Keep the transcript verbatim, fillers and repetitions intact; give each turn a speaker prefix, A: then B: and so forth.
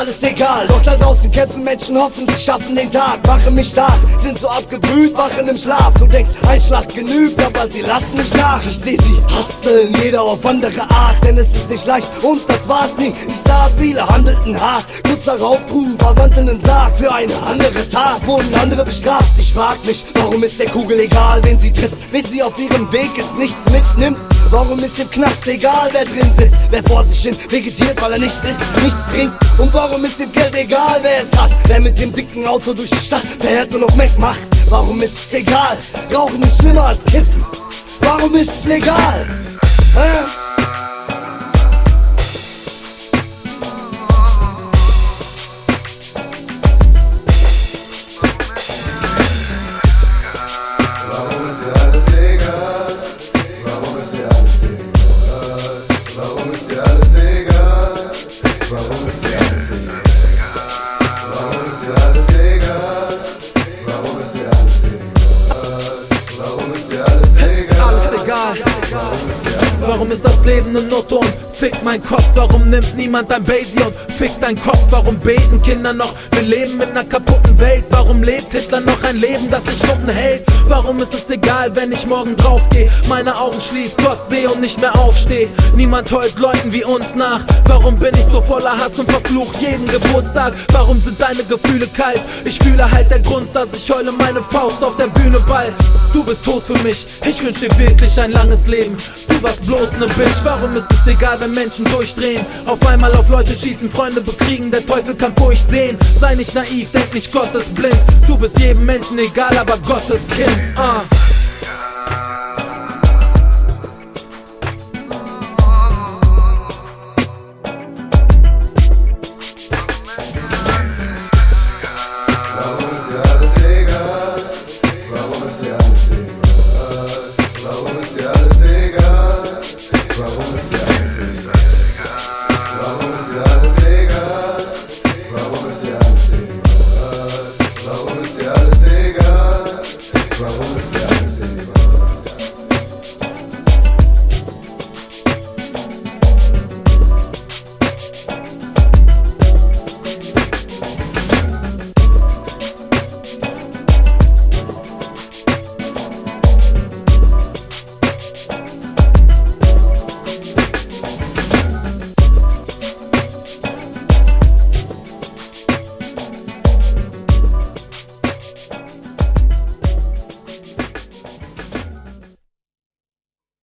A: alles egal. Doch da draußen kämpfen Menschen, hoffen, sie schaffen den Tag. Machen mich stark, sind so abgebrüht, wachen im Schlaf. Du denkst, ein Schlag genügt, aber sie lassen nicht nach. Ich seh sie hasseln, jeder auf andere Art, denn es ist nicht leicht und das war's nie. Ich sah, viele handelten hart, kurz darauf trugen Verwandten einen Sarg. Für eine andere Tat wurden andere bestraft. Ich frag mich, warum ist der Kugel egal, wen sie trifft, wen sie auf ihrem Weg ins Nichts mitnimmt. Warum ist im Knast egal, wer drin sitzt, wer vor sich hin vegetiert, weil er nichts isst, nichts trinkt? Und warum ist dem Geld egal, wer es hat, wer mit dem dicken Auto durch die Stadt fährt und auf Mac macht? Warum ist es egal, Rauchen ist schlimmer als Kiffen? Warum ist es legal? Hä?
B: Warum ist dir alles egal? Warum ist dir alles egal? Warum ist dir alles egal? Warum ist dir alles egal?
C: Es ist alles egal. Warum ist das Leben ein Lotto und fickt mein Kopf? Warum nimmt niemand dein Basie und fickt dein Kopf? Warum beten Kinder noch? Wir leben in einer kaputten Welt. Warum lebt Hitler noch ein Leben, das sich Stunden hält? Warum ist es egal, wenn ich morgen draufgeh? Meine Augen schließ, Gott seh und nicht mehr aufsteh. Niemand heult Leuten wie uns nach. Warum bin ich so voller Hass und verflucht jeden Geburtstag? Warum sind deine Gefühle kalt? Ich fühle halt der Grund, dass ich heule meine Faust auf der Bühne ball. Du bist tot für mich, ich wünsch dir wirklich ein langes Leben. Du warst bloß ne Bitch. Warum ist es egal, wenn Menschen durchdrehen? Auf einmal auf Leute schießen, Freunde bekriegen, der Teufel kann Furcht sehen. Sei nicht naiv, denk nicht, Gott ist blind. Du bist jedem Menschen egal, aber Gott ist Kind. uh.